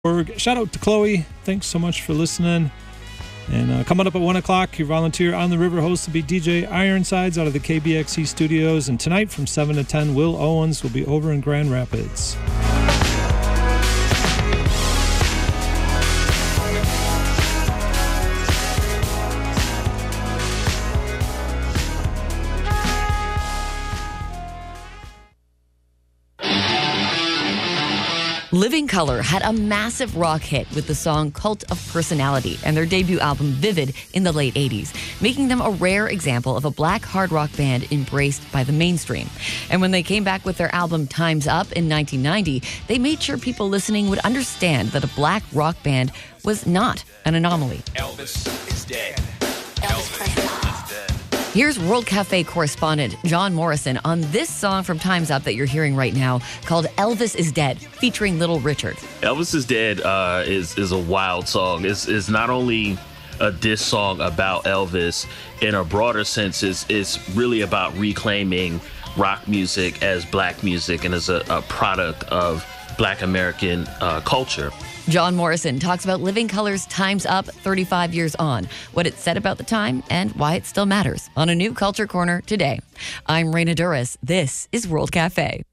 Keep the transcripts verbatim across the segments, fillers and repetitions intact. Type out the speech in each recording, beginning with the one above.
Shout out to Chloe. Thanks so much for listening. And uh, coming up at one o'clock, your volunteer on the river host will be D J Ironsides out of the K B X C studios. And tonight from seven to ten, Will Owens will be over in Grand Rapids. Living Colour had a massive rock hit with the song Cult of Personality and their debut album Vivid in the late eighties, making them a rare example of a black hard rock band embraced by the mainstream. And when they came back with their album Time's Up in nineteen ninety, they made sure people listening would understand that a black rock band was not an anomaly. Elvis is dead. Elvis Presley. Here's World Cafe correspondent John Morrison on this song from Time's Up that you're hearing right now called Elvis is Dead, featuring Little Richard. Elvis is Dead uh, is, is a wild song. It's, it's not only a diss song about Elvis in a broader sense, it's, it's really about reclaiming rock music as black music and as a, a product of black American uh, culture. John Morrison talks about Living Colour's Time's Up thirty-five years on, what it said about the time, and why it still matters on A New Culture Corner today. I'm Raina Duras. This is World Cafe.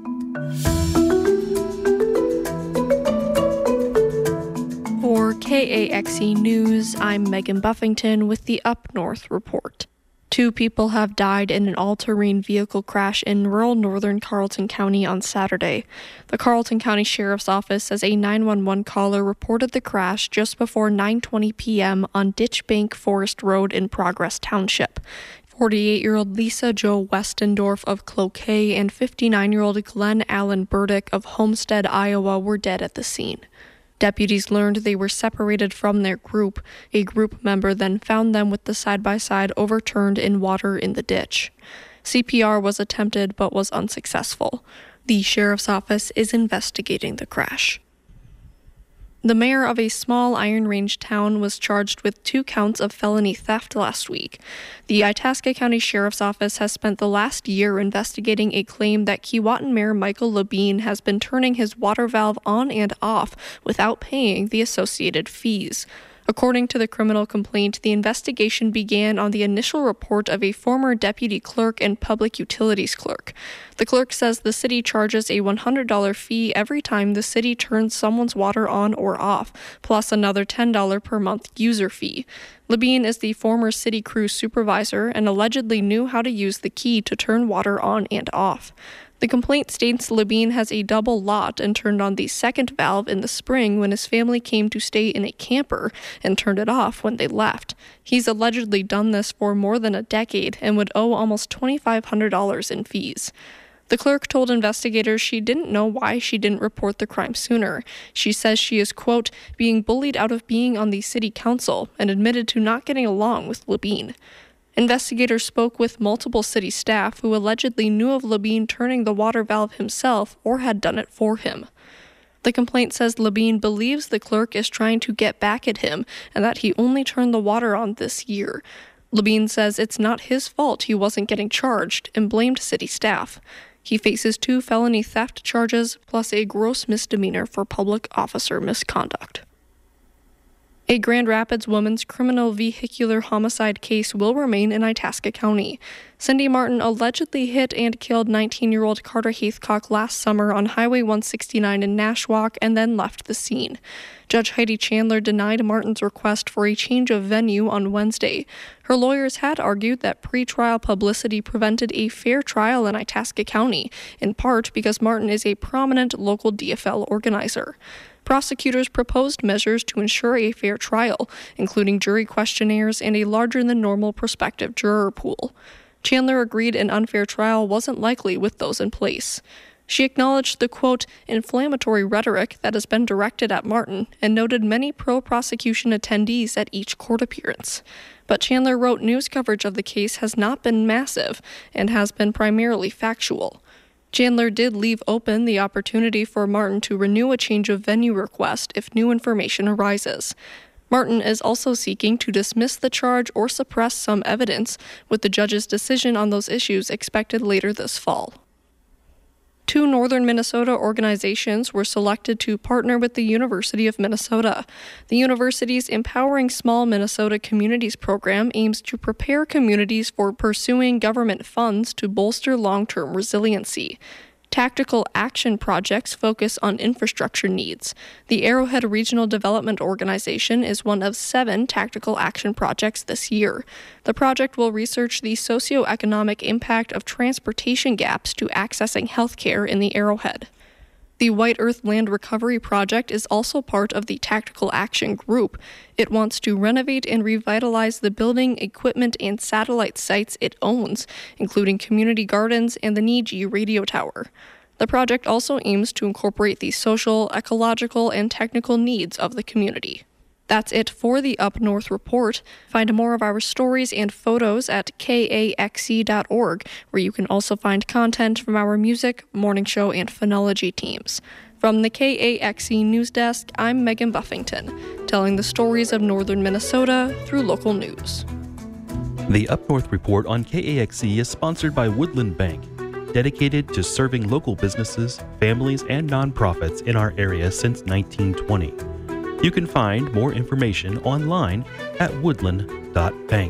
For K A X E News, I'm Megan Buffington with the Up North Report. Two people have died in an all-terrain vehicle crash in rural northern Carleton County on Saturday. The Carleton County Sheriff's Office says a nine one one caller reported the crash just before nine twenty p.m. on Ditchbank Forest Road in Progress Township. forty-eight-year-old Lisa Jo Westendorf of Cloquet and fifty-nine-year-old Glenn Allen Burdick of Homestead, Iowa were dead at the scene. Deputies learned they were separated from their group. A group member then found them with the side-by-side overturned in water in the ditch. C P R was attempted but was unsuccessful. The sheriff's office is investigating the crash. The mayor of a small Iron Range town was charged with two counts of felony theft last week. The Itasca County Sheriff's Office has spent the last year investigating a claim that Keewatin Mayor Michael Labine has been turning his water valve on and off without paying the associated fees. According to the criminal complaint, the investigation began on the initial report of a former deputy clerk and public utilities clerk. The clerk says the city charges a one hundred dollars fee every time the city turns someone's water on or off, plus another ten dollars per month user fee. Labine is the former city crew supervisor and allegedly knew how to use the key to turn water on and off. The complaint states Labine has a double lot and turned on the second valve in the spring when his family came to stay in a camper and turned it off when they left. He's allegedly done this for more than a decade and would owe almost twenty-five hundred dollars in fees. The clerk told investigators she didn't know why she didn't report the crime sooner. She says she is, quote, being bullied out of being on the city council and admitted to not getting along with Labine. Investigators spoke with multiple city staff who allegedly knew of Labine turning the water valve himself or had done it for him. The complaint says Labine believes the clerk is trying to get back at him and that he only turned the water on this year. Labine says it's not his fault he wasn't getting charged and blamed city staff. He faces two felony theft charges plus a gross misdemeanor for public officer misconduct. A Grand Rapids woman's criminal vehicular homicide case will remain in Itasca County. Cindy Martin allegedly hit and killed nineteen-year-old Carter Haithcock last summer on Highway one sixty-nine in Nashwauk and then left the scene. Judge Heidi Chandler denied Martin's request for a change of venue on Wednesday. Her lawyers had argued that pretrial publicity prevented a fair trial in Itasca County, in part because Martin is a prominent local D F L organizer. Prosecutors proposed measures to ensure a fair trial, including jury questionnaires and a larger-than-normal prospective juror pool. Chandler agreed an unfair trial wasn't likely with those in place. She acknowledged the, quote, inflammatory rhetoric that has been directed at Martin and noted many pro-prosecution attendees at each court appearance. But Chandler wrote news coverage of the case has not been massive and has been primarily factual. Chandler did leave open the opportunity for Martin to renew a change of venue request if new information arises. Martin is also seeking to dismiss the charge or suppress some evidence, with the judge's decision on those issues expected later this fall. Two northern Minnesota organizations were selected to partner with the University of Minnesota. The university's Empowering Small Minnesota Communities program aims to prepare communities for pursuing government funds to bolster long-term resiliency. Tactical action projects focus on infrastructure needs. The Arrowhead Regional Development Organization is one of seven tactical action projects this year. The project will research the socioeconomic impact of transportation gaps to accessing health care in the Arrowhead. The White Earth Land Recovery Project is also part of the Tactical Action Group. It wants to renovate and revitalize the building, equipment, and satellite sites it owns, including community gardens and the Niji radio tower. The project also aims to incorporate the social, ecological, and technical needs of the community. That's it for the Up North Report. Find more of our stories and photos at K A X E dot org, where you can also find content from our music, morning show, and phonology teams. From the K A X E News Desk, I'm Megan Buffington, telling the stories of northern Minnesota through local news. The Up North Report on K A X E is sponsored by Woodland Bank, dedicated to serving local businesses, families, and nonprofits in our area since nineteen twenty. You can find more information online at woodland dot bank.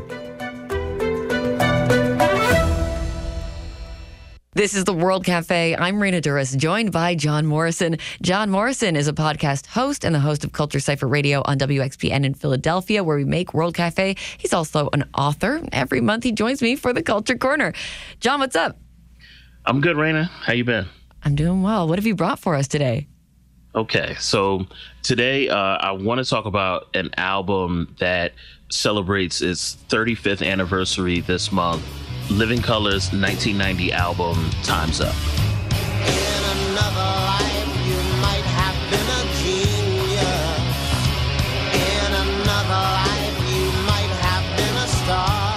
This is the World Cafe. I'm Raina Duras, joined by John Morrison. John Morrison is a podcast host and the host of Culture Cypher Radio on W X P N in Philadelphia, where we make World Cafe. He's also an author. Every month he joins me for the Culture Corner. John, what's up? I'm good, Raina. How you been? I'm doing well. What have you brought for us today? Okay, so today uh, I want to talk about an album that celebrates its thirty-fifth anniversary this month. Living Colour's nineteen ninety album, Time's Up. In another life, you might have been a genius. In another life, you might have been a star.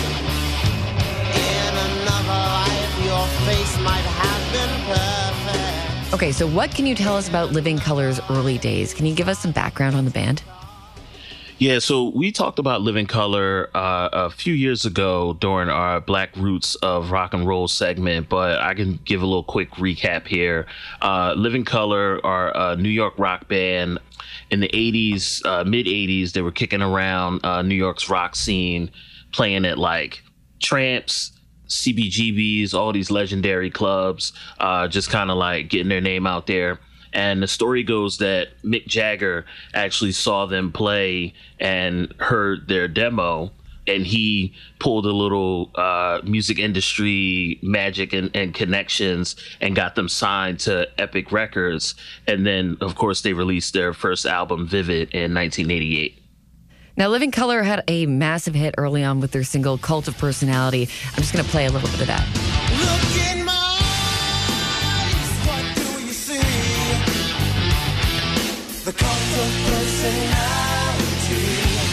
In another life, your face might have been perfect. Okay, so what can you tell us about Living Colour's early days? Can you give us some background on the band? Yeah, so we talked about Living Colour uh, a few years ago during our Black Roots of Rock and Roll segment, but I can give a little quick recap here. Uh, Living Colour are a New York rock band. In the eighties, uh, mid eighties, they were kicking around uh, New York's rock scene, playing at like Tramps, C B G Bs, all these legendary clubs, uh, just kind of like getting their name out there. And the story goes that Mick Jagger actually saw them play and heard their demo, and he pulled a little uh, music industry magic and, and connections and got them signed to Epic Records. And then, of course, they released their first album, Vivid, in nineteen eighty-eight. Now, Living Colour had a massive hit early on with their single Cult of Personality. I'm just going to play a little bit of that. Look in my eyes, what do you see? The cult of personality.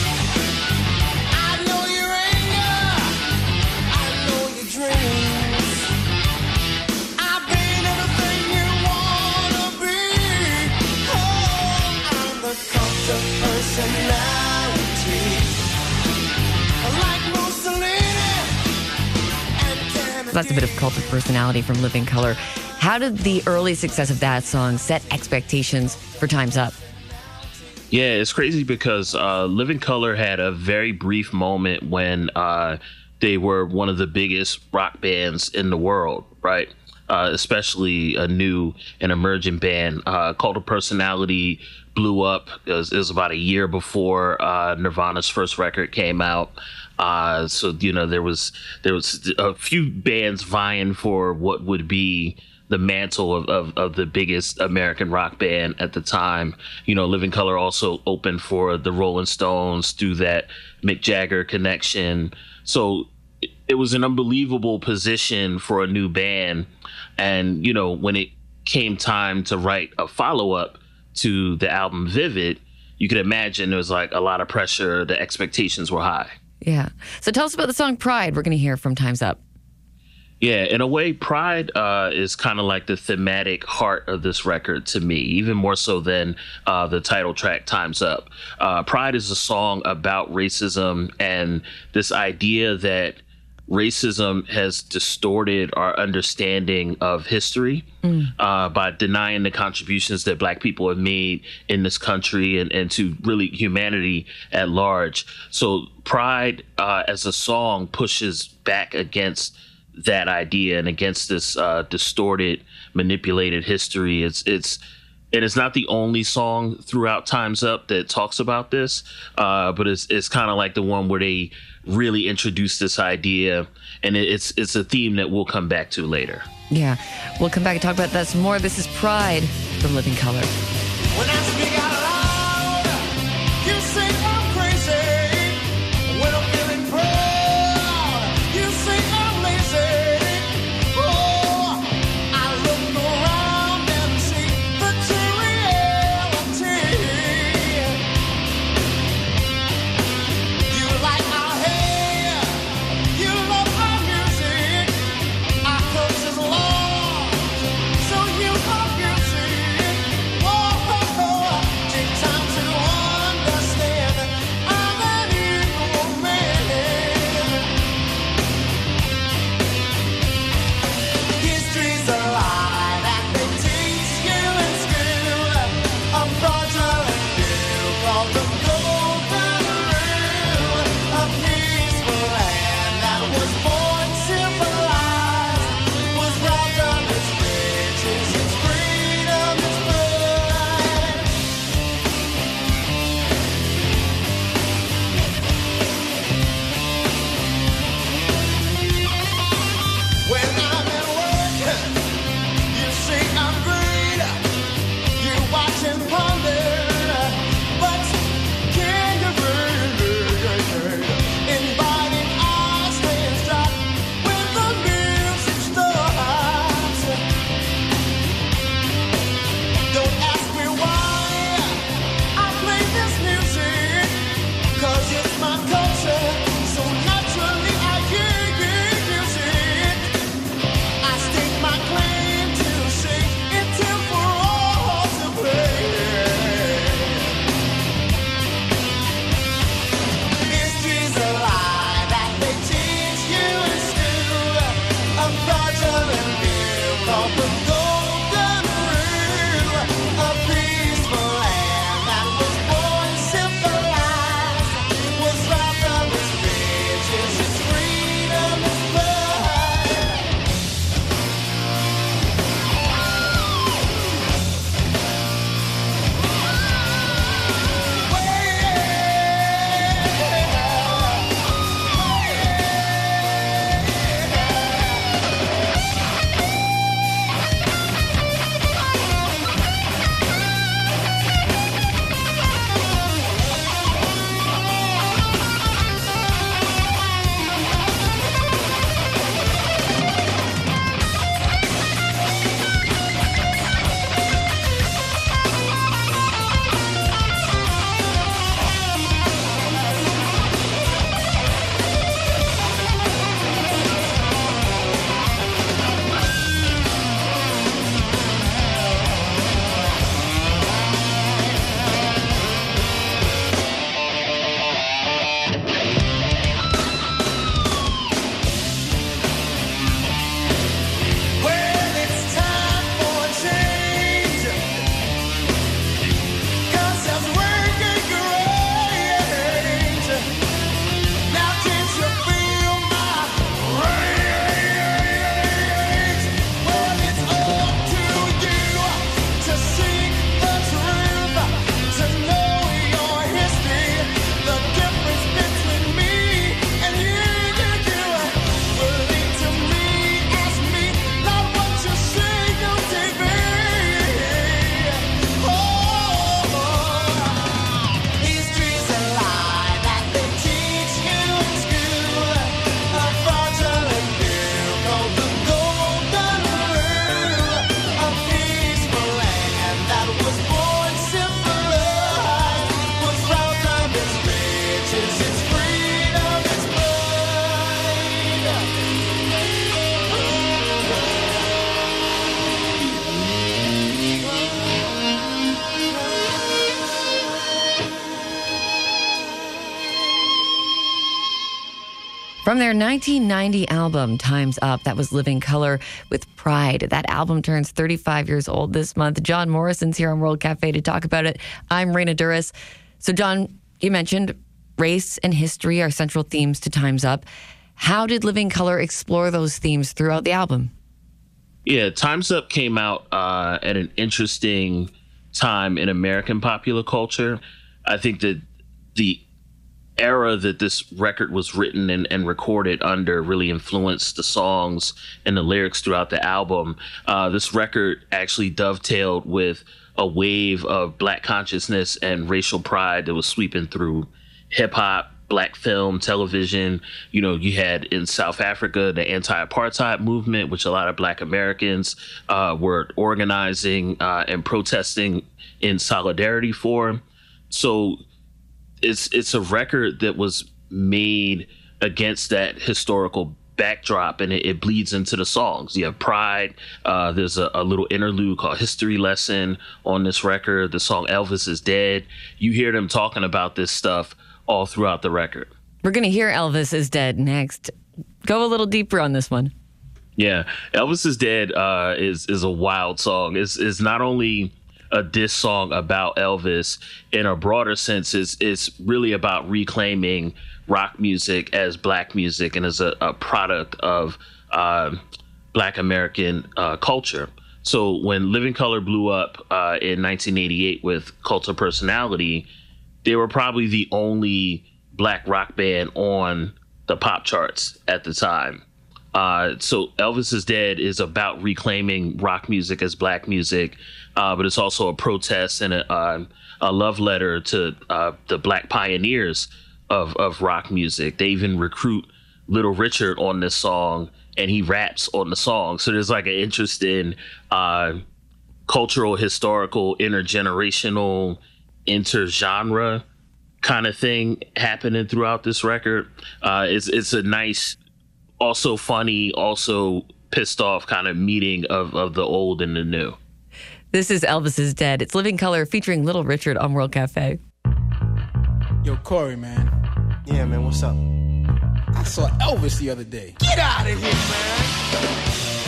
I know your anger, I know your dreams. I've been everything you wanna be. Oh, I'm the cult of personality. That's a bit of Cult of Personality from Living Colour. How did the early success of that song set expectations for Time's Up? Yeah, it's crazy because uh, Living Colour had a very brief moment when uh, they were one of the biggest rock bands in the world, right? Uh, especially a new and emerging band. Uh, Cult of Personality blew up. It was, it was about a year before uh, Nirvana's first record came out. Uh, so, you know, there was there was a few bands vying for what would be the mantle of, of, of the biggest American rock band at the time. You know, Living Colour also opened for the Rolling Stones through that Mick Jagger connection. So it was an unbelievable position for a new band. And, you know, when it came time to write a follow-up to the album Vivid, you could imagine there was like a lot of pressure. The expectations were high. Yeah. So tell us about the song Pride we're going to hear from Time's Up. Yeah, in a way, Pride uh, is kind of like the thematic heart of this record to me, even more so than uh, the title track, Time's Up. Uh, Pride is a song about racism and this idea that racism has distorted our understanding of history mm. uh, by denying the contributions that Black people have made in this country and, and to really humanity at large. So Pride uh, as a song pushes back against that idea and against this uh, distorted, manipulated history. It's it's and it's not the only song throughout Time's Up that talks about this, uh, but it's it's kind of like the one where they really introduce this idea, and it, it's it's a theme that we'll come back to later. Yeah, we'll come back and talk about that some more. This is Pride from Living Color. When I speak out loud, you say I'm crazy. When I'm feeling proud, you say I'm lazy. Oh, I look around and see the true reality. You like our hair, you love our music. Our culture's lost, so you are guilty. Oh, From their nineteen ninety album, Time's Up, that was Living Color with Pride. That album turns thirty-five years old this month. John Morrison's here on World Cafe to talk about it. I'm Raina Duras. So, John, you mentioned race and history are central themes to Time's Up. How did Living Color explore those themes throughout the album? Yeah, Time's Up came out uh, at an interesting time in American popular culture. I think that the era that this record was written and, and recorded under really influenced the songs and the lyrics throughout the album. Uh, this record actually dovetailed with a wave of Black consciousness and racial pride that was sweeping through hip hop, Black film, television. You know, you had in South Africa the anti-apartheid movement, which a lot of Black Americans uh, were organizing uh, and protesting in solidarity for. So it's it's a record that was made against that historical backdrop, and it, it bleeds into the songs. You have Pride. Uh, there's a, a little interlude called History Lesson on this record. The song Elvis is Dead. You hear them talking about this stuff all throughout the record. We're going to hear Elvis is Dead next. Go a little deeper on this one. Yeah, Elvis is Dead uh, is is a wild song. It's, it's not only a diss song about Elvis in a broader sense, is it's really about reclaiming rock music as Black music and as a, a product of uh, Black American uh, culture. So when Living Color blew up uh, in nineteen eighty-eight with Cult of Personality, they were probably the only Black rock band on the pop charts at the time. Uh, so Elvis is Dead is about reclaiming rock music as Black music, uh, but it's also a protest and a, uh, a love letter to uh, the Black pioneers of, of rock music. They even recruit Little Richard on this song, and he raps on the song. So there's like an interesting uh, cultural, historical, intergenerational, intergenre kind of thing happening throughout this record. Uh, it's it's a nice, also funny, also pissed off kind of meeting of, of the old and the new. This is Elvis is Dead. It's Living Color featuring Little Richard on World Cafe. Yo, Corey, man. Yeah, man, what's up? I saw Elvis the other day. Get out of here, man!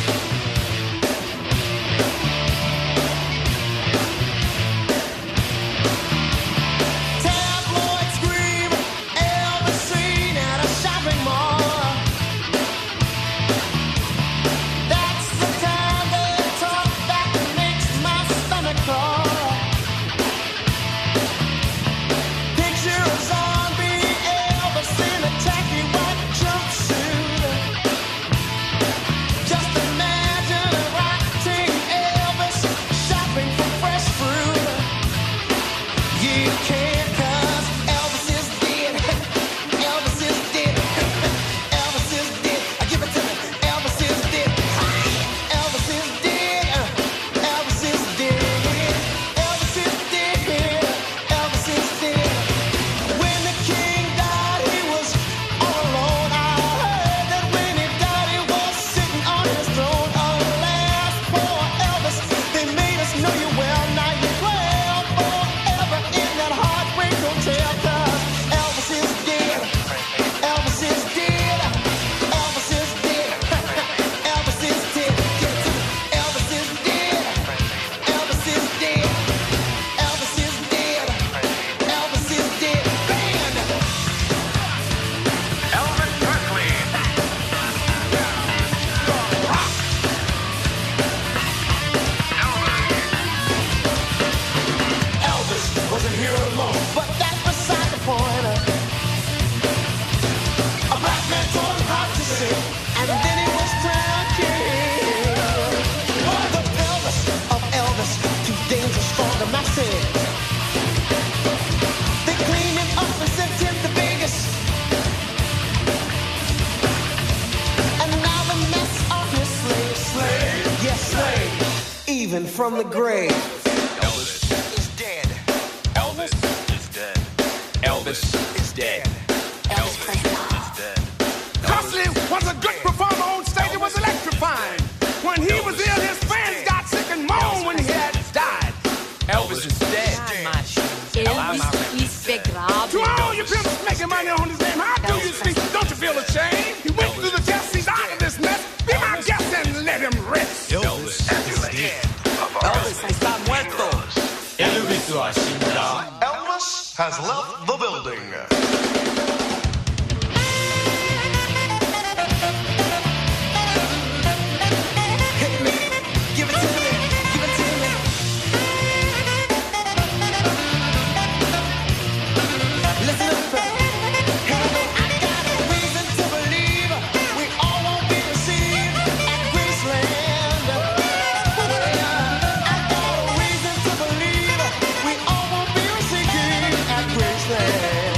Tabloids scream, Elvis seen at a shopping mall. That's the kind of talk that makes my stomach crawl. Picture a zombie Elvis in a tacky white jumpsuit. Just imagine a rock-ting Elvis shopping for fresh fruit. You can't, 'cause Elvis is dead. Elvis is dead. Elvis is dead. Give it to me. Elvis is dead. Elvis is dead. Elvis is dead. Elvis is dead. Elvis is dead. When the king died, he was all alone. I heard that when he died, he was sitting on his throne. Alas, poor Elvis, they made us know you well. Now you dwell forever in that heartbreak hotel. 'Cause Elvis is dead. Elvis is dead. Elvis is dead. Elvis is dead. Give it to me. Elvis is dead. Elvis is dead. Elvis is dead. Elvis is dead. Band. Elvis Presley. Elvis wasn't here alone, but that's beside the point. A black man told him how to sing, and then he was crowned king. The Elvis of Elvis, too dangerous for the masses. They cleaned him up and sent him to Vegas, and now the mess are his slaves. Slave, yes, slave, even from the grave. Elvis is dead. Elvis is dead. Elvis is dead. Elvis is dead. Presley was a good performer on stage. It was electrifying. When he was ill, his fans got sick and moaned when he had died. Elvis is dead. Elvis ist begraben. To all you pimps making money on his name, how do you speak? Don't you feel ashamed? has left the building. Hit me, give it to me, give it to me. Listen up, hey, I got a reason to believe we all won't be received at Graceland. Well, I got a reason to believe we all won't be received at Graceland.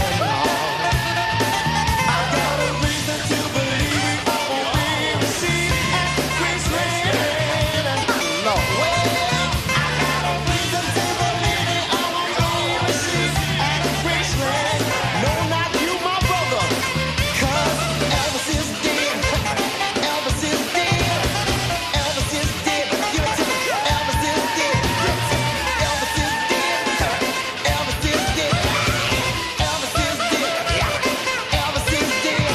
I got a reason to believe we all won't be received at Graceland. Lord, well, I got a reason to believe we all won't be received at Graceland. No, not you, my brother, 'cause Elvis is dead. Elvis is dead. Elvis is dead. Give it to me. Elvis is dead. Elvis is dead. Elvis is dead. Elvis is dead. Elvis is dead.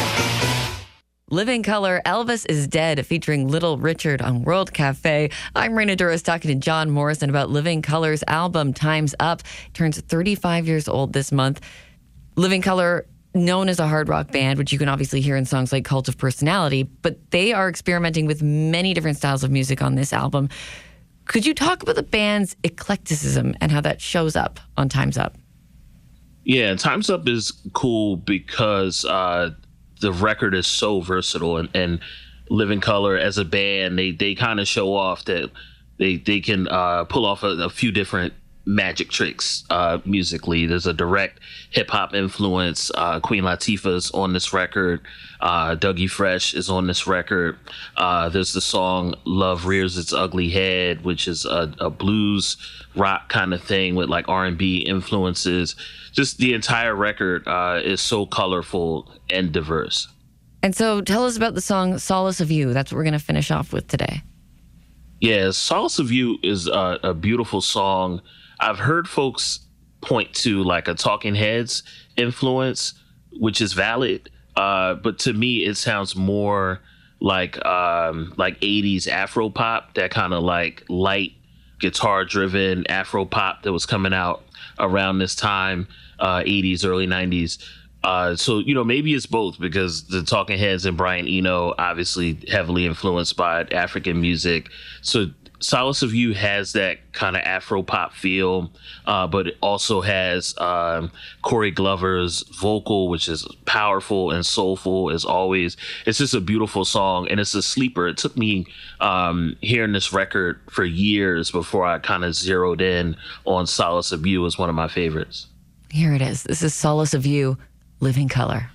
Living Color, Elvis is Dead, featuring Little Richard on World Cafe. I'm Raina Duras talking to John Morrison about Living Color's album, Time's Up. Turns thirty-five years old this month. Living Color, known as a hard rock band, which you can obviously hear in songs like Cult of Personality, but they are experimenting with many different styles of music on this album. Could you talk about the band's eclecticism and how that shows up on Time's Up? Yeah, Time's Up is cool because uh, the record is so versatile, and, and Living Color as a band, they they kind of show off that they they can uh, pull off a, a few different magic tricks uh, musically. There's a direct hip hop influence. Uh, Queen Latifah's on this record. Uh, Dougie Fresh is on this record. Uh, there's the song "Love Rears Its Ugly Head," which is a, a blues rock kind of thing with like R and B influences. Just the entire record uh, is so colorful and diverse. And so tell us about the song Solace of You. That's what we're going to finish off with today. Yeah, Solace of You is a, a beautiful song. I've heard folks point to like a Talking Heads influence, which is valid. Uh, but to me, it sounds more like um, like eighties Afro pop, that kind of like light guitar driven Afro pop that was coming out around this time, uh, eighties, early nineties. Uh, so, you know, maybe it's both, because the Talking Heads and Brian Eno obviously heavily influenced by African music. So Solace of You has that kind of Afro pop feel, uh, but it also has um, Corey Glover's vocal, which is powerful and soulful as always. It's just a beautiful song, and it's a sleeper. It took me um, hearing this record for years before I kind of zeroed in on Solace of You as one of my favorites. Here it is. This is Solace of You, Living Color.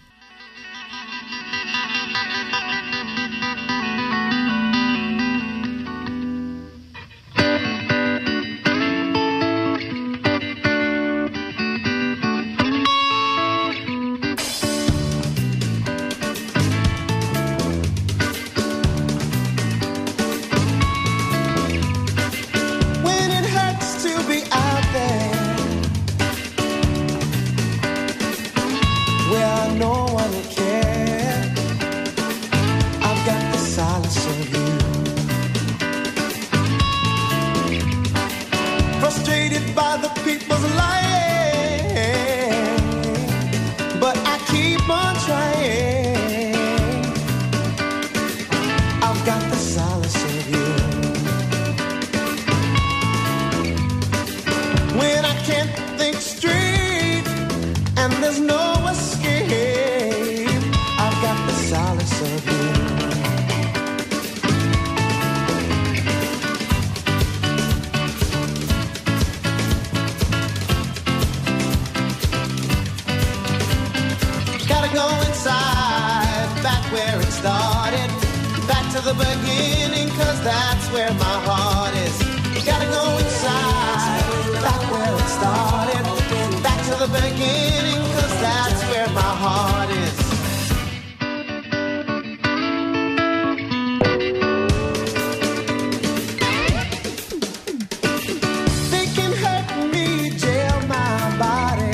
When it hurts to be out there where no one will care, I've got the solace of you. Frustrated by the people's lying, but I keep on trying. I've got the solace of you. When I can't think straight and there's no escape, I've got the solace of you. Gotta go inside, back where it started, back to the beginning, 'cause that's where my heart is. Gotta go inside, back where it started, back to the beginning, 'cause that's where my heart is. They can hurt me, jail my body,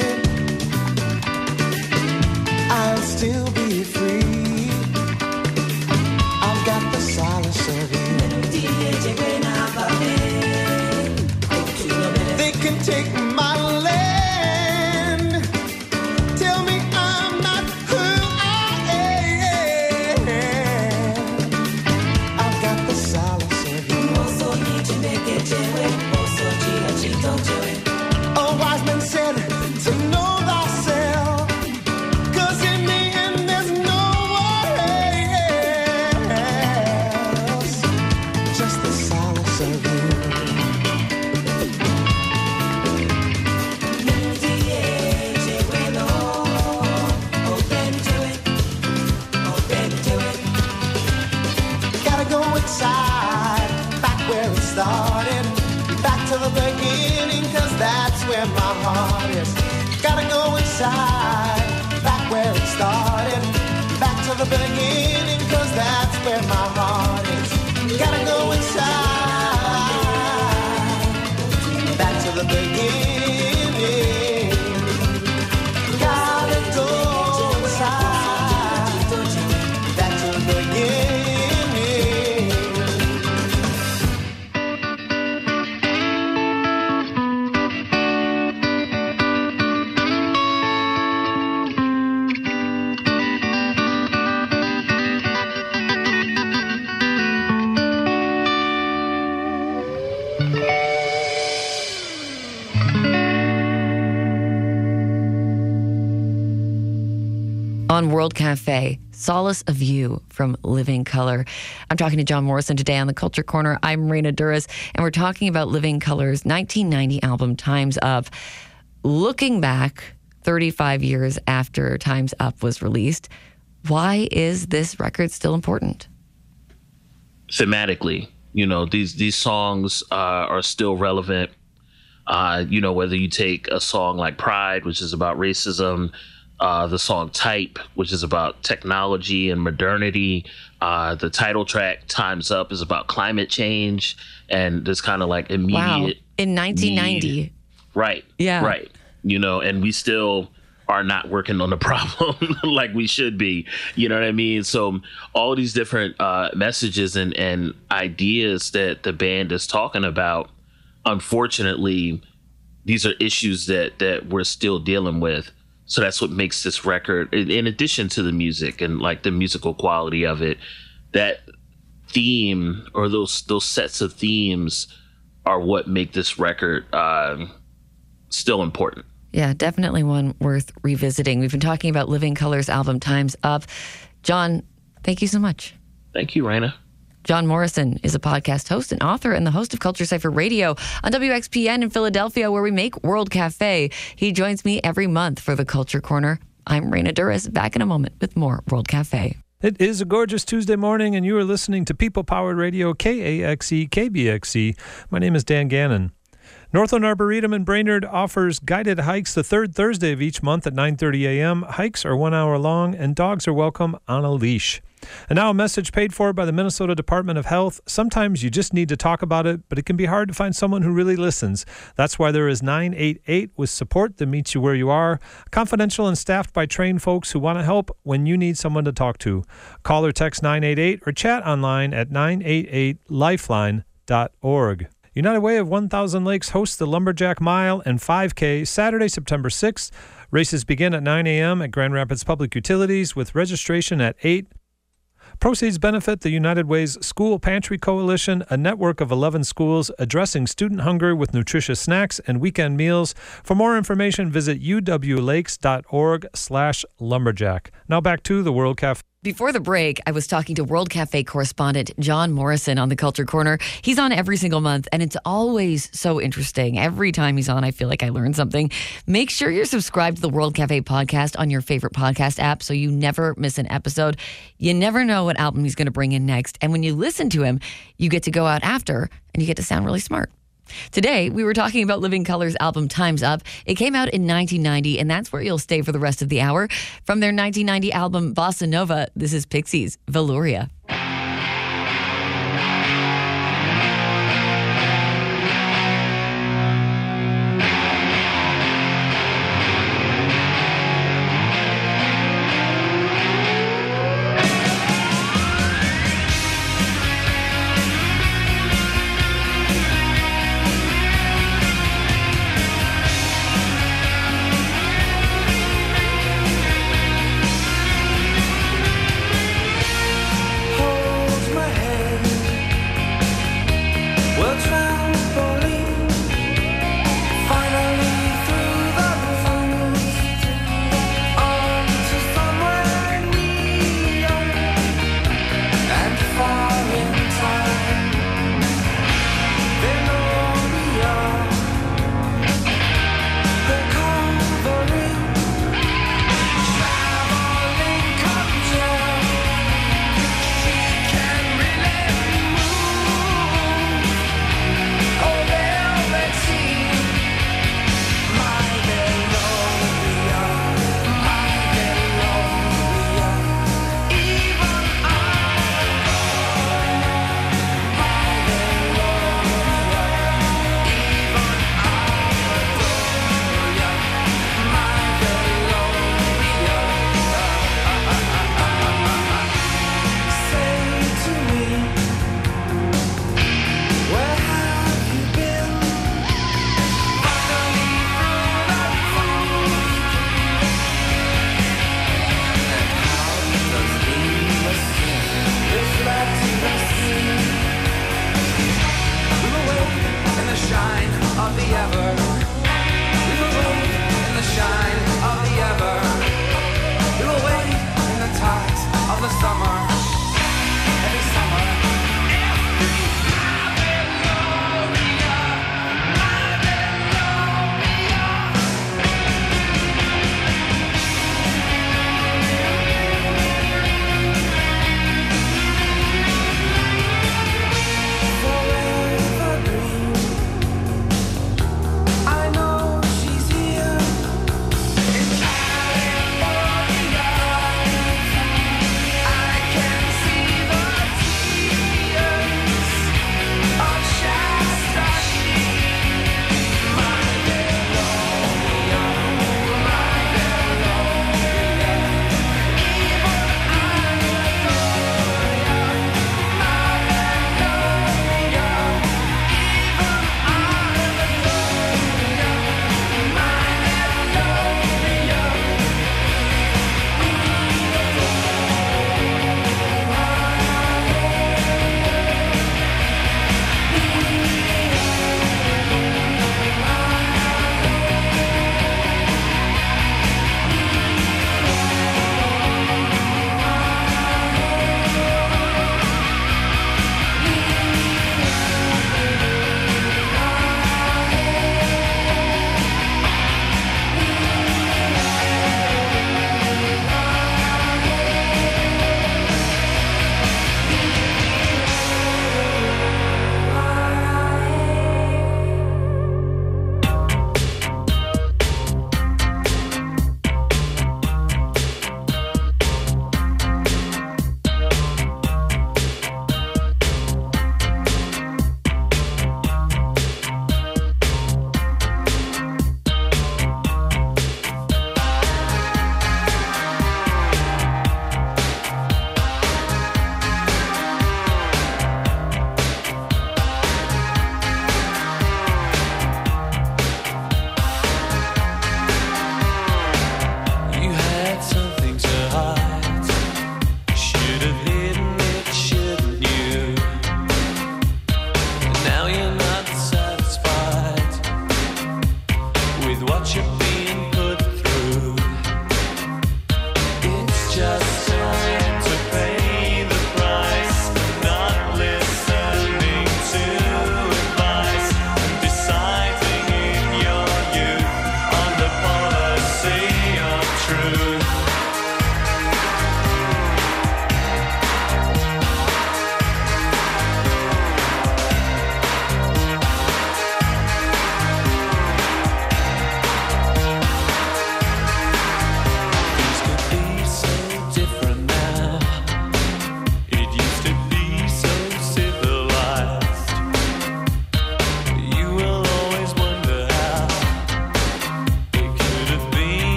I'll still be free. I've got the solace of you. They can take my land, heart is. Gotta go inside, back where it started. Back to the beginning, cause that's where my heart is. Gotta go inside, back to the beginning. Gotta go inside, back to the beginning. On World Cafe, Solace of You from Living Color. I'm talking to John Morrison today on the Culture Corner. I'm Raina Duras, and we're talking about Living Color's nineteen ninety album, Time's Up. Looking back thirty-five years after Time's Up was released, why is this record still important? Thematically, you know, these, these songs uh, are still relevant. Uh, you know, whether you take a song like Pride, which is about racism, Uh, the song Type, which is about technology and modernity. Uh, the title track, Time's Up, is about climate change and this kind of like immediate. Wow. In nineteen ninety. Need. Right. Yeah. Right. You know, and we still are not working on the problem like we should be. You know what I mean? So all these different uh, messages and, and ideas that the band is talking about, unfortunately, these are issues that, that we're still dealing with. So that's what makes this record, in addition to the music and like the musical quality of it, that theme or those those sets of themes are what make this record uh, still important. Yeah, definitely one worth revisiting. We've been talking about Living Color's album, Time's Up. John, thank you so much. Thank you, Raina. John Morrison is a podcast host and author and the host of Culture Cypher Radio on W X P N in Philadelphia, where we make World Cafe. He joins me every month for the Culture Corner. I'm Raina Duras, back in a moment with more World Cafe. It is a gorgeous Tuesday morning, and you are listening to People Powered Radio, K A X E, K B X E. My name is Dan Gannon. Northland Arboretum in Brainerd offers guided hikes the third Thursday of each month at nine thirty a.m. Hikes are one hour long, and dogs are welcome on a leash. And now a message paid for by the Minnesota Department of Health. Sometimes you just need to talk about it, but it can be hard to find someone who really listens. That's why there is nine eight eight with support that meets you where you are. Confidential and staffed by trained folks who want to help when you need someone to talk to. Call or text nine eight eight or chat online at nine eight eight lifeline dot org. United Way of one thousand Lakes hosts the Lumberjack Mile and five K Saturday, September sixth. Races begin at nine a.m. at Grand Rapids Public Utilities with registration at eight. Proceeds benefit the United Way's School Pantry Coalition, a network of eleven schools addressing student hunger with nutritious snacks and weekend meals. For more information, visit uwlakes.org slash lumberjack. Now back to the World Cafe. Before the break, I was talking to World Cafe correspondent John Morrison on the Culture Corner. He's on every single month, and it's always so interesting. Every time he's on, I feel like I learn something. Make sure you're subscribed to the World Cafe podcast on your favorite podcast app so you never miss an episode. You never know what album he's going to bring in next. And when you listen to him, you get to go out after, and you get to sound really smart. Today, we were talking about Living Color's album, Time's Up. It came out in nineteen ninety, and that's where you'll stay for the rest of the hour. From their nineteen ninety album, Bossa Nova, this is Pixies, Velouria. Oh,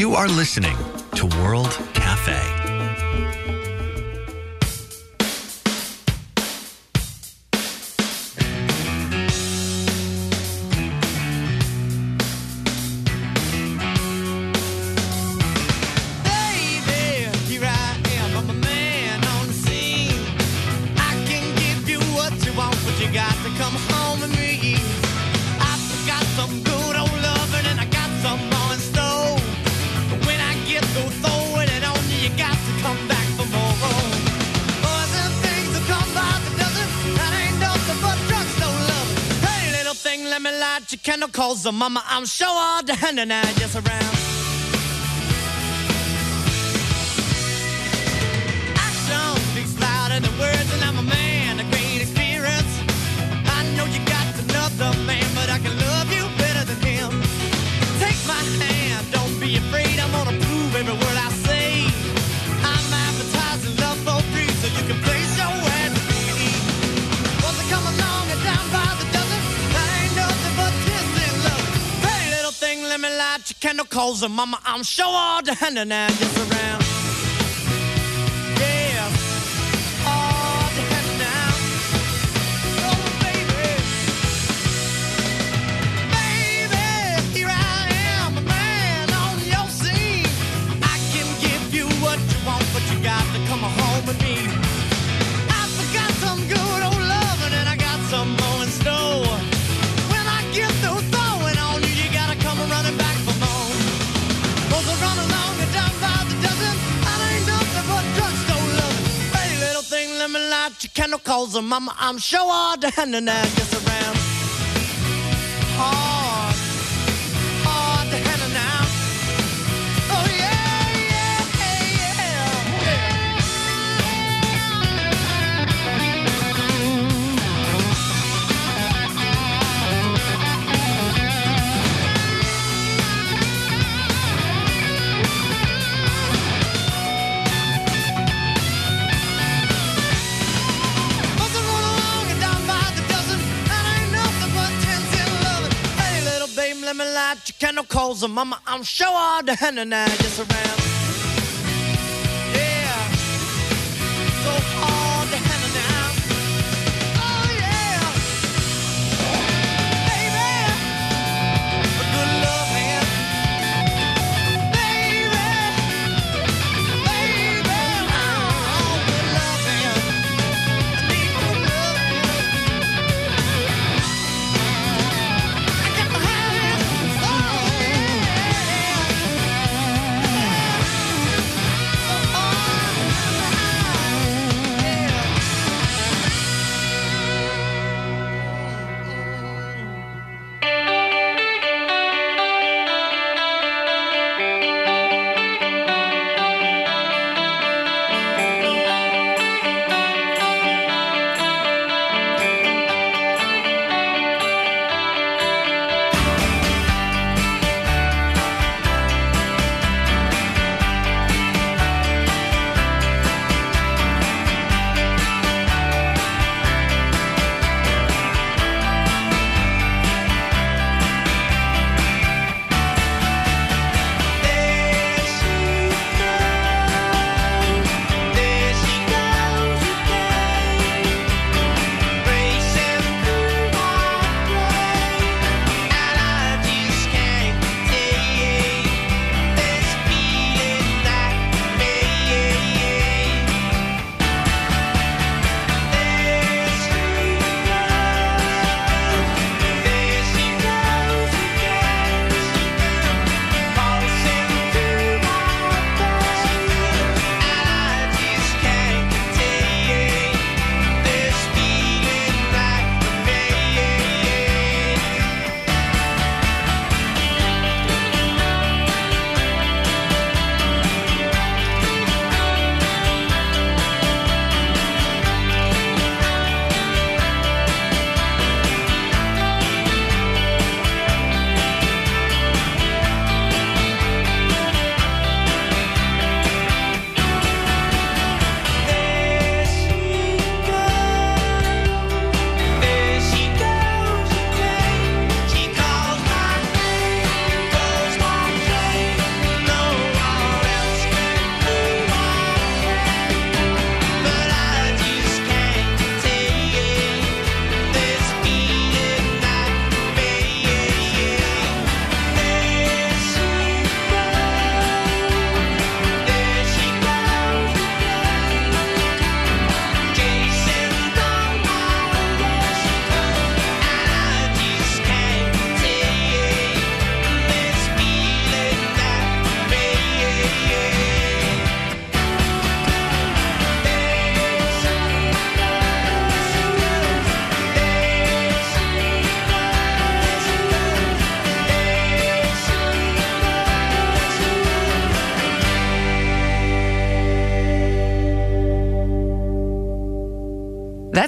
You are listening to World Cafe. Candle calls the mama, I'm sure all the hand and I just around. Action speaks louder than words, and I'm a man, a great experience. I know you got another man, but I can love you better than him. Take my hand, don't be afraid, I'm gonna prove every word I say. I'm advertising love for free, so you can place your ad with me. Once I come along and down by the dozen, I ain't nothing but let me light your candle, calls and mama, I'm sure all the hand and I just around. Yeah, all the hand and now. Oh, baby. Baby, here I am, a man on your scene. I can give you what you want, but you got to come home with me. I forgot some good old loving, and I got some more in store. When I get through throwing on you, you gotta come running back for more. Cause I run along and down by the dozen, I ain't nothing but drugstore loving. Hey, little thing, let me light your candle, cause her mama, I'm sure all the hand and I gets around. Hard, hard the hand and now. Oh yeah, yeah, yeah, yeah. Let me light your candle, calls her mama, I'm sure all the hand and I just around. Yeah, so hard the hand and now. Oh yeah, baby, a good love hand. Baby, baby, oh, good love hand. I need good love hand. I got my hand.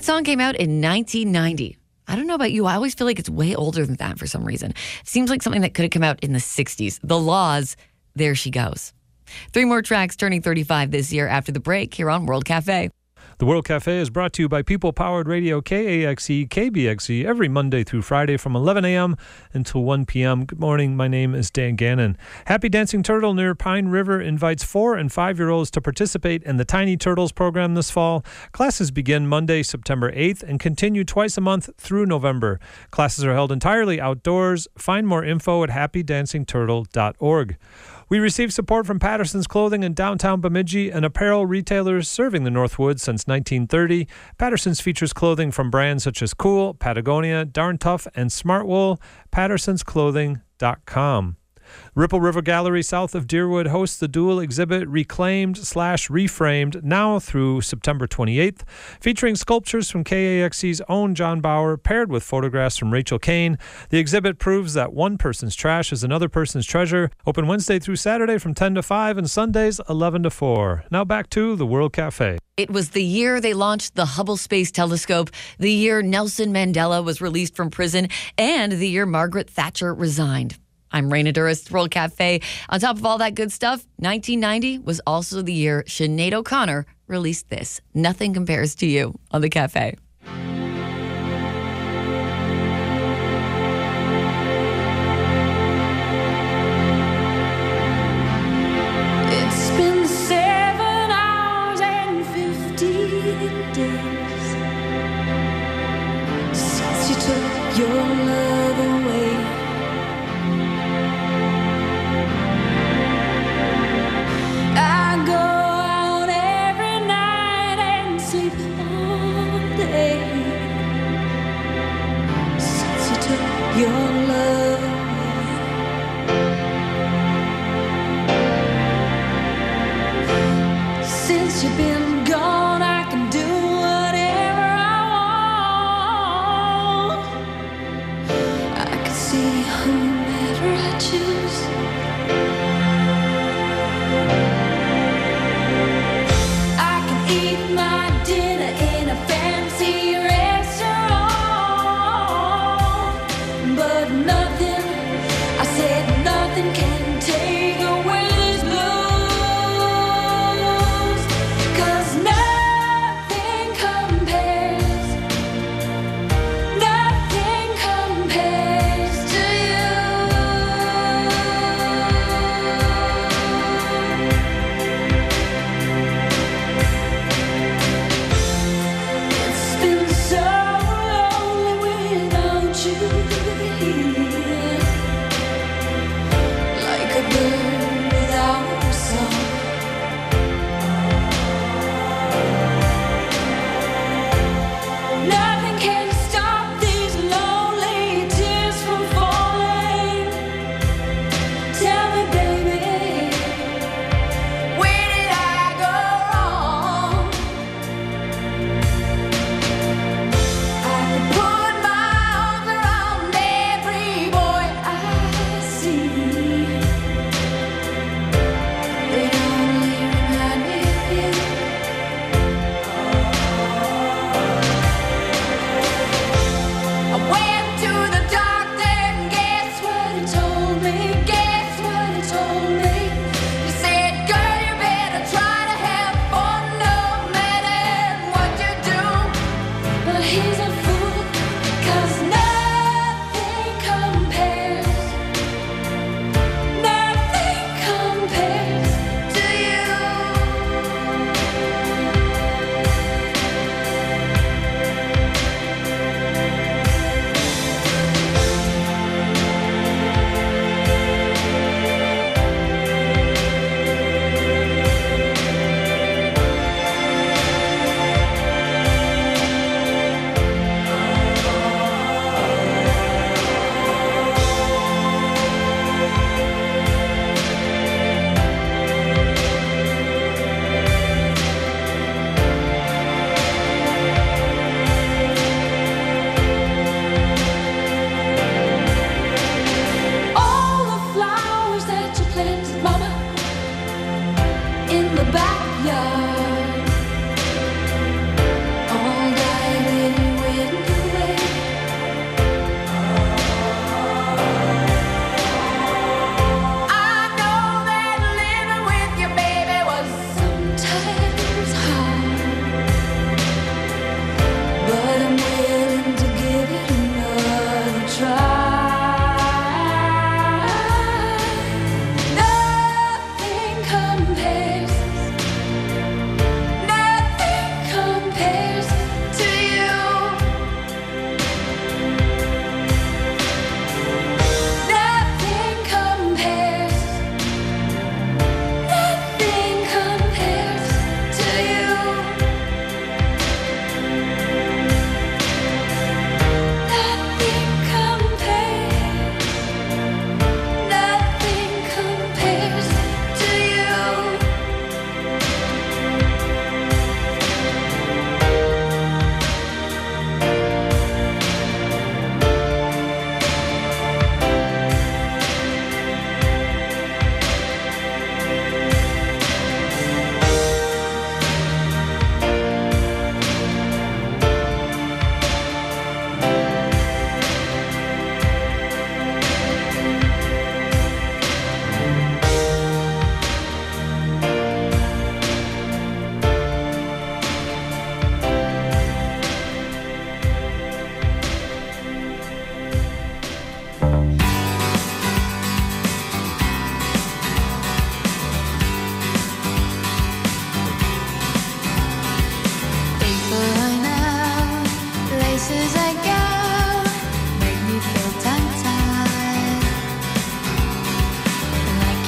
That song came out in nineteen ninety. I don't know about you. I always feel like it's way older than that for some reason. It seems like something that could have come out in the sixties. The Laws, There She Goes. Three more tracks turning thirty-five this year after the break here on World Cafe. The World Cafe is brought to you by People-Powered Radio K A X E, K B X E, every Monday through Friday from eleven a.m. until one p.m. Good morning. My name is Dan Gannon. Happy Dancing Turtle near Pine River invites four- and five-year-olds to participate in the Tiny Turtles program this fall. Classes begin Monday, September eighth, and continue twice a month through November. Classes are held entirely outdoors. Find more info at happy dancing turtle dot org. We receive support from Patterson's Clothing in downtown Bemidji, an apparel retailer serving the Northwoods since nineteen thirty. Patterson's features clothing from brands such as Cool, Patagonia, Darn Tough, and Smartwool. pattersons clothing dot com. Ripple River Gallery south of Deerwood hosts the dual exhibit Reclaimed slash Reframed now through September twenty-eighth, featuring sculptures from K A X E's own John Bauer paired with photographs from Rachel Kane. The exhibit proves that one person's trash is another person's treasure. Open Wednesday through Saturday from ten to five and Sundays eleven to four. Now back to the World Cafe. It was the year they launched the Hubble Space Telescope, the year Nelson Mandela was released from prison, and the year Margaret Thatcher resigned. I'm Raina Duras, World Cafe. On top of all that good stuff, nineteen ninety was also the year Sinead O'Connor released this, Nothing Compares to You, on the Cafe. It's been seven hours and fifty days since you took your love away. I go out every night and sleep all day since you took your love away. Since you've been gone, I can do whatever I want. I can see whomever I choose. Eat my dinner in a fancy restaurant, but nothing, I said nothing can take away these blues, 'cause nothing compares, nothing compares to It's been so lonely without you here, like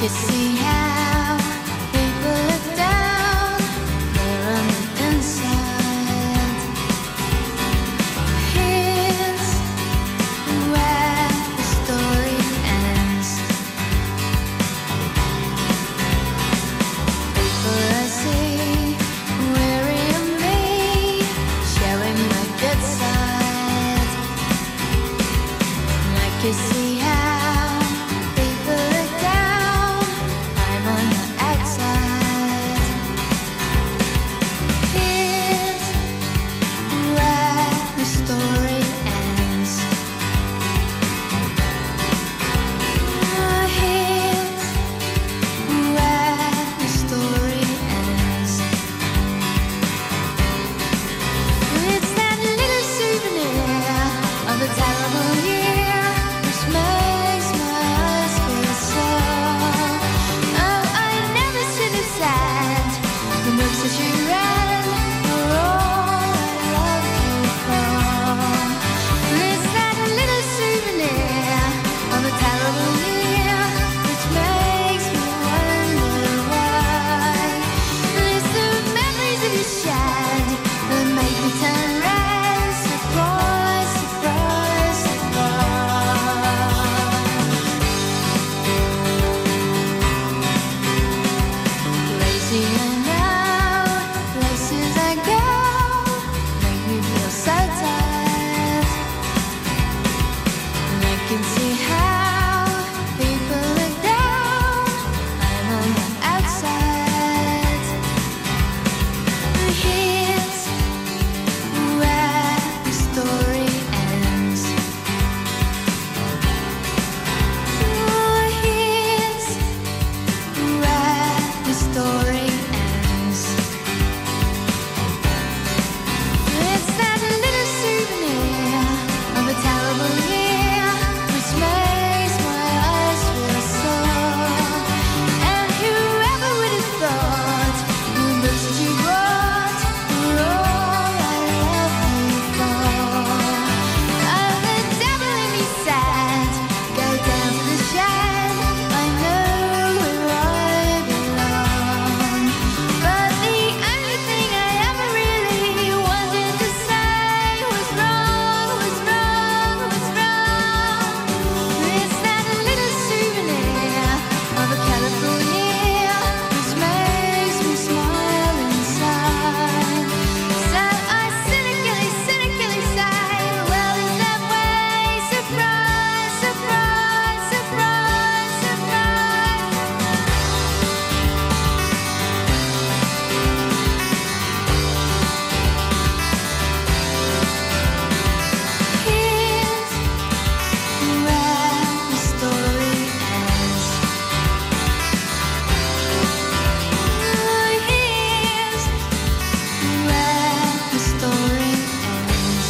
you see how people look down there on the inside. Here's where the story ends. People I see weary of me, showing my good side. Like you see how people look down, I'm on the outside. Here's where the story ends. Here's where the story ends. It's that little souvenir of a terrible year which makes my eyes feel sore. Oh, I never should have said the books that you read were all I loved you for. It's that little souvenir of a terrible year which makes me wonder why. It's the memories of your shed that make me turn red. Surprise, surprise, surprise. Lazy and out, places I go make me feel so tired. And I can see how people look down, I'm on the outside. Here's where the story ends. Oh, here's where the story ends. It's that little souvenir of a terrible year which makes my eyes feel sore. And whoever would have thought the books that you brought were all I loved you for. Oh, the devil in me said, go down to the shed, I know where I belong. But the only thing I ever really wanted to say was wrong, was wrong, was wrong. It's that little souvenir of a colorful year which makes me smile inside. So I cynically, cynically say, well, is that way? Surprise, surprise, surprise, surprise. Here's where the story ends. Here's where the story ends.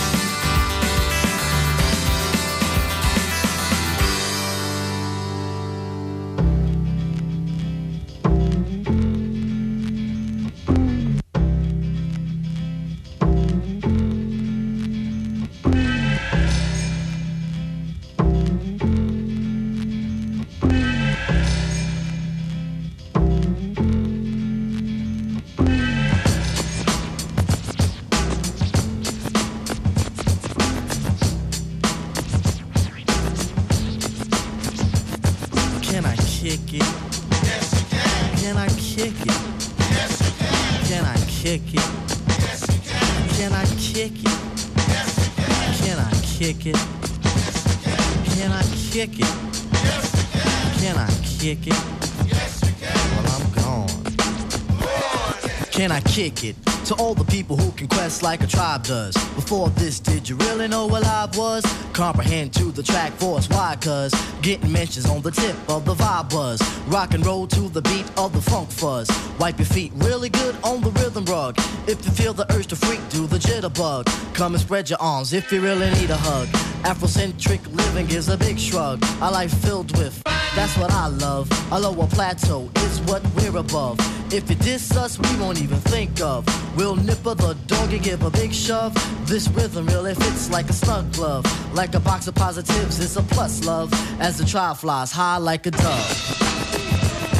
Can I kick it? Yes, you can. Can I kick it? Yes, you can. Can I kick it? Yes, you can. Can I kick it? Yes, you can. Can I kick it? Can I kick it? Yes, you can. Can I kick it? Yes, you can. Well, I'm gone. Can I kick it? To all the people who can quest like a tribe does. Before this, did you really know what live was? Comprehend to the track force, why? Cause getting mentions on the tip of the vibe buzz. Rock and roll to the beat of the funk fuzz. Wipe your feet really good on the rhythm rug. If you feel the urge to freak, do the jitterbug. Come and spread your arms if you really need a hug. Afrocentric living is a big shrug. A life filled with, that's what I love. A lower plateau is what we're above. If you diss us, we won't even think of. We'll nipper the dog and give a big shove. This rhythm really fits like a snug glove. Like a box of positives, it's a plus, love. As the trial flies high like a dove.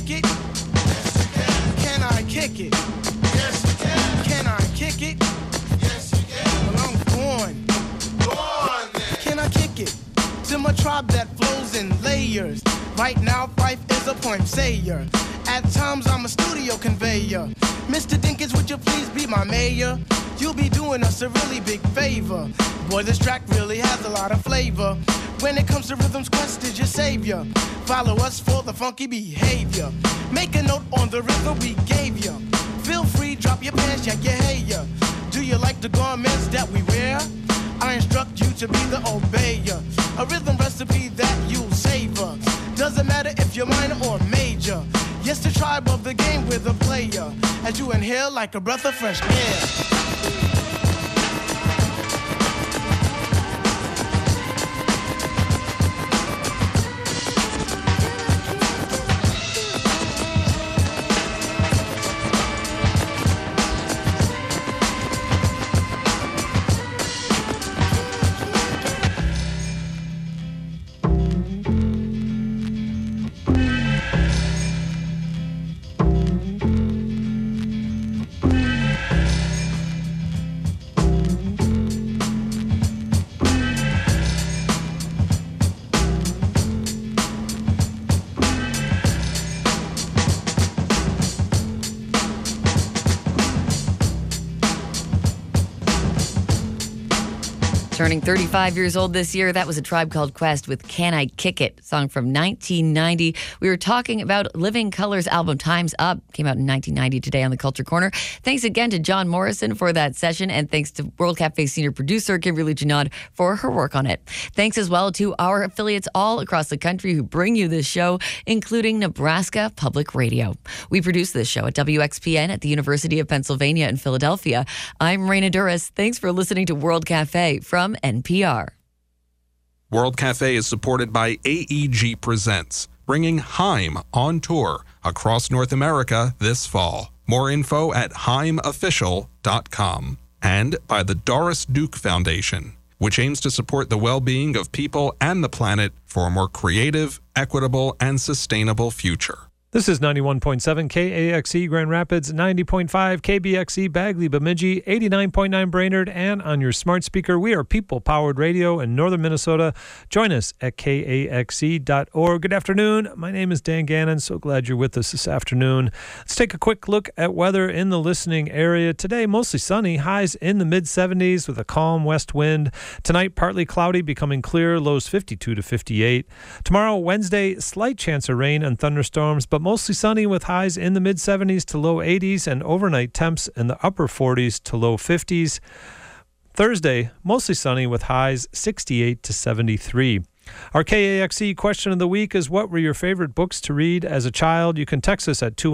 kick it? Yes, you can. Can I kick it? Yes, you can. Can I kick it? Yes, you can. Well, I'm going. Go on, then. Can I kick it? To my tribe that flows in layers. Right now, Fife is a point sayer. At times, I'm a studio conveyor. Mister Dinkins, would you please be my mayor? You'll be doing us a really big favor. Boy, this track really has a lot of flavor. When it comes to Rhythm's Quest is your savior. Follow us for the funky behavior. Make a note on the rhythm we gave you. Feel free, drop your pants, yeah, yeah, hey, yeah. Do you like the garments that we wear? I instruct you to be the obeyer. A rhythm recipe that you'll savor. Doesn't matter if you're minor or major. Yes, the tribe of the game with a player. As you inhale like a breath of fresh air. Turning thirty-five years old this year, that was A Tribe Called Quest with Can I Kick It, song from nineteen ninety. We were talking about Living Colour's album Time's Up, came out in nineteen ninety today on the Culture Corner. Thanks again to John Morrison for that session, and thanks to World Cafe senior producer Kimberly Junod for her work on it. Thanks as well to our affiliates all across the country who bring you this show, including Nebraska Public Radio. We produce this show at W X P N at the University of Pennsylvania in Philadelphia. I'm Raina Duras. Thanks for listening to World Cafe from N P R. World Cafe is supported by A E G Presents, bringing Haim on tour across North America this fall. More info at haim official dot com. And by the Doris Duke Foundation, which aims to support the well-being of people and the planet for a more creative, equitable, and sustainable future. This is ninety-one point seven K A X E Grand Rapids, ninety point five K B X E Bagley Bemidji, eighty-nine point nine Brainerd, and on your smart speaker. We are people-powered radio in northern Minnesota. Join us at K A X E dot org. Good afternoon. My name is Dan Gannon. So glad you're with us this afternoon. Let's take a quick look at weather in the listening area. Today, mostly sunny, highs in the mid seventies with a calm west wind. Tonight, partly cloudy, becoming clear, lows fifty-two to fifty-eight. Tomorrow, Wednesday, slight chance of rain and thunderstorms, but mostly sunny with highs in the mid seventies to low eighties and overnight temps in the upper forties to low fifties. Thursday, mostly sunny with highs sixty-eight to seventy-three. Our K A X E question of the week is, what were your favorite books to read as a child? You can text us at two